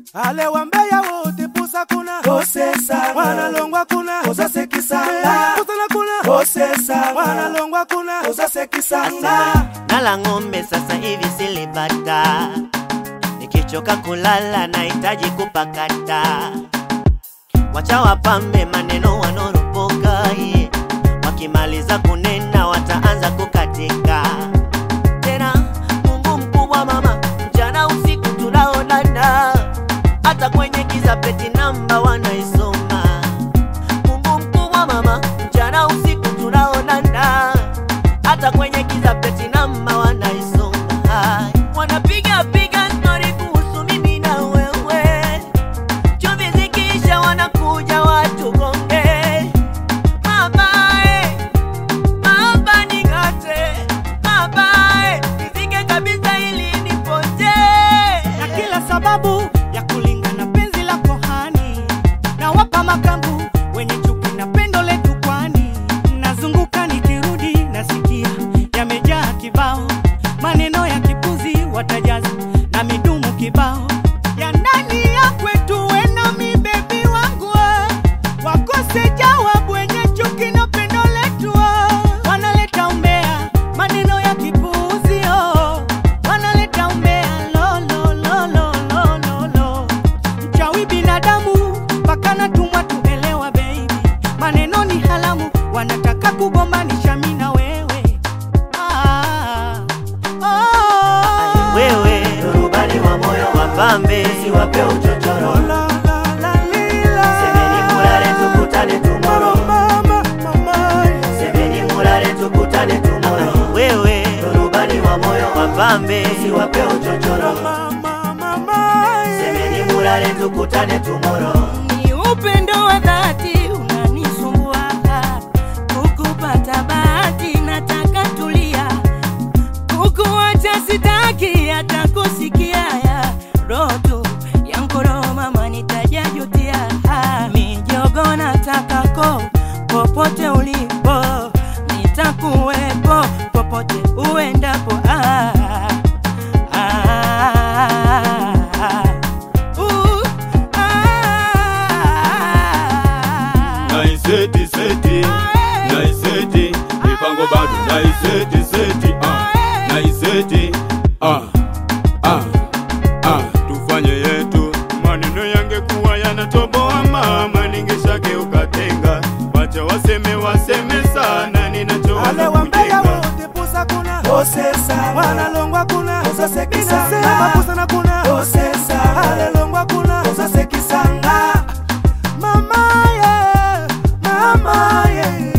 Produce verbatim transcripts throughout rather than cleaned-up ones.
Ale wambeya wote pusa kuna Osesa wana longwa kuna Osase kisanga pusa na kuna Osesa wana longwa kuna Osase kisanga. Nala ngombe sasa hivi silibata, nikichoka kulala nahitaji kupakata. Wacha wapambe maneno wanoropoka, wakimaliza kunena wataanza kukatika. Tena Mungu mkubwa mama, mchana usiku tunaonana, hata kwenye giza peti namba wanaisoma. Mungu mkubwa mama, mchana usiku tunaonana, hata kwenye giza peti namba wanaisoma. Wanapiga piga story kuhusu mimi na wewe, chumvi zikisha wanakuja watu gonge. Mama eh, mama ningate, mama eh, nifike kabisa ili nipote. na kila sababu ya kulingana penzi la kohani, na wapa makambu wenye chuki na pendo letu, kwani nazunguka nikirudi nasikia yamejaa kibao, maneno ya kipuzi watajaza na midumu kibao ya ndani ya kwetu. Wena mi baby wangu wakose jawabu wenye chuki na pendo letu, wanaleta umbea maneno ya kipuzi, oh wanaleta umbea lo lo lo lo lo lo lo. Mchawi binadamu mpaka natumwa tuelewa baby, maneno ni halamu, wanataka kugombanisha mimi na wewe. Ah, oh, Wewe rubani wa moyo wapambe, Siwape uchochoro la la la lila. semeni mulale tukutane tomorrow. Mama, mama, Semeni mulale tukutane tomorrow. Wewe rubani wa moyo wapambe, Siwape uchochoro mama, mama, semeni mulale tukutane tomorrow. Ni upendo wa dhati unanisumbua, kukupata bahati nataka tulia, kukuacha sitaki hata kusikia ya roto ya mkoro mama nitajajutia. Mijogo nataka ko popote ulipo, nitakuwepo popote uendapo. ah, ah, ah. Uh, ah. Naiseti seti, naiseti, mipango bado naiseti seti, ah, naiseti, ah, ah, ah, tufanye yetu. Maneno yangekuwa yanatoboa mama, ningeshageuka tenga. Wacha waseme waseme sana, ale ninachowaza wambeya kujenga. wote pusa kuna Osesa wana longwa kuna Osase kisanga inasema pusa na kuna Osesa ale longwa kuna Osase kisanga. mama ye mama ye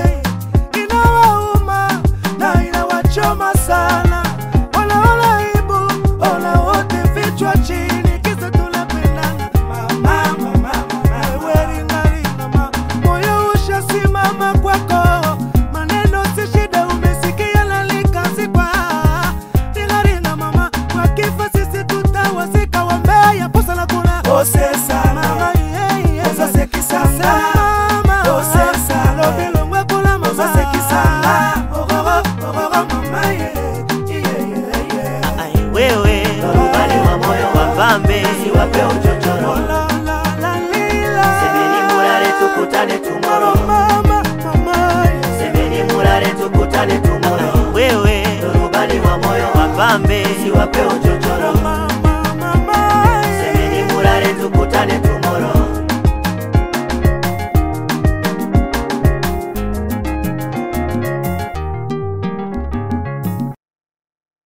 inawauma na inawachoma sana, wanaona aibu, ona wote vichwa chini, kisa tunapendana. Mama, mama, mama, wewe ringaringa mama, moyo ushasimama kwako, maneno si shida, umesikia na likazikwa. Ringaringa mama, kwa kifo sisi tutawazika, wambeya pusa na kuna Osesa mama ye ye Osase kisanga mama Osesa lobilo ngwe kula mama Osase kisanga. Ogogo ogogo mama ye yeah yeah yeah. Ai, wewe rubani wa moyo wapambe, Siwape uchochoro la la la lila. semeni mulale tukutane tomorrow. Mama, mama, Semeni mulale tukutane tomorrow. Wewe rubani wa moyo wapambe, Siwape uchochoro